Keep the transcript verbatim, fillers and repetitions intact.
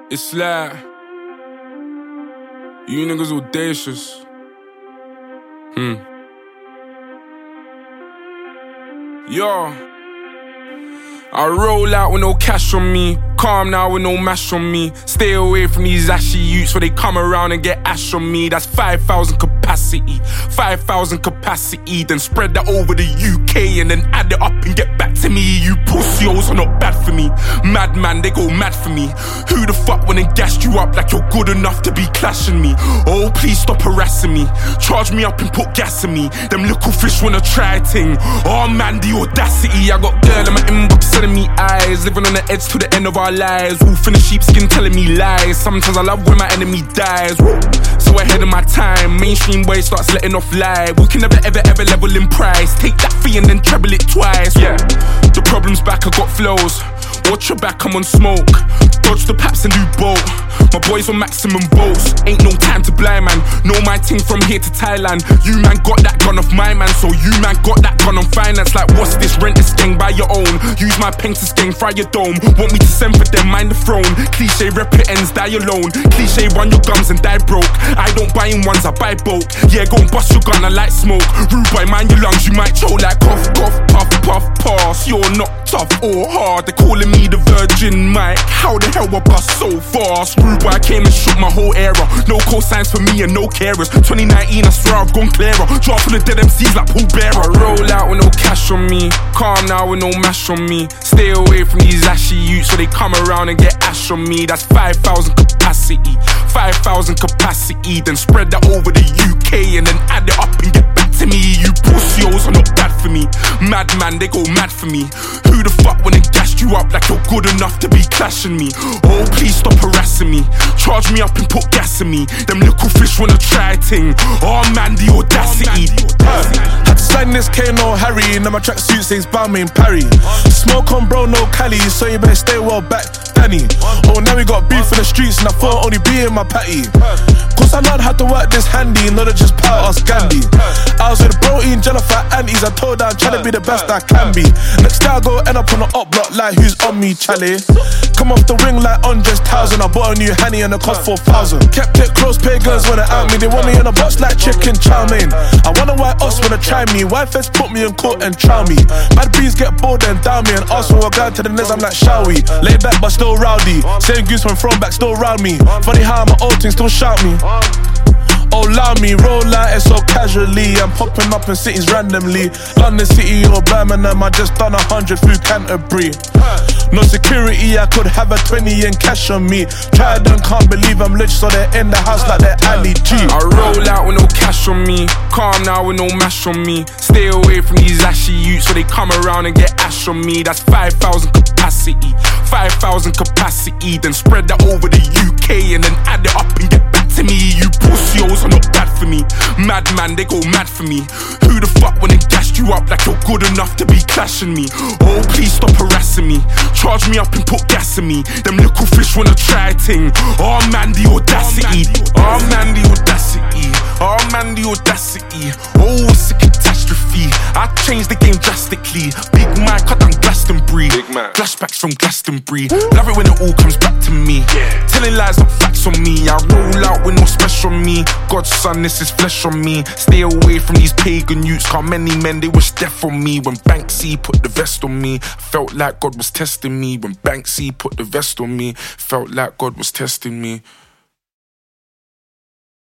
It's like you niggas audacious. Hmm. Yo. I roll out with no cash on me, calm now with no mash on me. Stay away from these ashy youths where they come around and get ash on me. That's five thousand capacity, five thousand capacity. Then spread that over the U K and then add it up and get back to me. You pussios are not bad for me. Madman, they go mad for me. Who the fuck went and gassed you up like you're good enough to be clashing me? Oh, please stop harassing me. Charge me up and put gas in me. Them little fish wanna try ting. Oh man, the audacity. I got girl in my inbox telling me eyes, living on the edge to the end of our lives. Wolf in the sheepskin telling me lies. Sometimes I love when my enemy dies. Woo. So ahead of my time, mainstream boy starts letting off lie. We can never ever ever level in price. Take that fee and then treble it twice. Yeah, the problem's back, I got flows. Watch your back, I'm on smoke. Dodge the paps and do both. My boys on maximum bolts. Ain't no time to blind man. Know my ting from here to Thailand. You man got that gun off my man, so you man got that gun on finance. Like what's this? Rent this gang by your own. Use my pen to skeng, fry your dome. Want me to send for them, mind the throne. Cliche rep it ends, die alone. Cliche run your gums and die broke. I don't buy in ones, I buy bulk. Yeah, go and bust your gun, I like smoke. Rude boy, mind your lungs, you might choke like cough, cough, puff, puff, pass. You're not tough or hard. They're calling me the Virgin Mike. How the hell I bust so fast? Rude boy, I came and shook my whole era. No cosigns for me and no carers. twenty nineteen, I swear I've gone clearer. Drop for the dead M Cs like Paul Bearer. I roll out with no cash on me, calm now with no mash on me. Stay away from these ashy youths so they come around and get ash on me. That's five thousand capacity, five thousand capacity. Then spread that over the U K and then add it up and get back to me. You pussios are not bad for me. Madman, they go mad for me. Who the fuck went and gassed you up like you're good enough to be clashing me? Oh, please stop harassing me. Charge me up and put gas in me. Them little fish wanna try ting. Oh man, the audacity. uh, Had to sign this K, no Harry. Now my tracksuit says Balmain Parry. Smoke on bro, no Cali, so you better stay well back, Danny. Oh, now we got beef in the streets and I thought only be in my patty. Cause I learned how to work this handy, not to just power us Gandhi. I was with bro eating Jennifer aunties, I told her I'm trying to be the best I can be. Next day I go end up on the up block like who's on me, Charlie. Come off the ring like Andres Townsend, I bought a new Hanny and it cost four thousand. Kept it close, pagans wanna out me, they want me in a box like chicken chow mein. I wonder why us wanna try me, why feds put me in court and trial me. Bad bees get bored and down me, and ask for a guy to the nez, I'm like shall we? Lay back but still rowdy, same goose from thrown back still round me. Funny how my old thing still shout me. Oh, allow me, roll out it so casually. I'm popping up in cities randomly. London City or Birmingham, I just done a hundred through Canterbury. No security, I could have a twenty in cash on me. Tried and can't believe I'm rich, so they're in the house like they're Ali G. I roll out with no cash on me, calm now with no mash on me. Stay away from these ashy youths so they come around and get ash on me. That's five thousand capacity, five thousand capacity. Then spread that over the U K and then add it up and get back to me. You pussios are not bad for me. Madman, they go mad for me. Who the fuck when they gassed you up like you're good enough to be clashing me? Oh, please stop harassing me. Charge me up and put gas in me. Them little fish wanna try ting. Oh man, the audacity. Oh man, the audacity. Oh man, the audacity. Oh, it's a catastrophe. I changed the game drastically. Big Mike, I done Glastonbury. Big Mike. Flashbacks from Glastonbury. Love it when it all comes back to me. Yeah. Telling lies, not facts on me. I roll out with no special on me. God's son, this is flesh on me. Stay away from these pagan youths. How many men they wish death on me. When Banksy put the vest on me, felt like God was testing me. When Banksy put the vest on me, felt like God was testing me.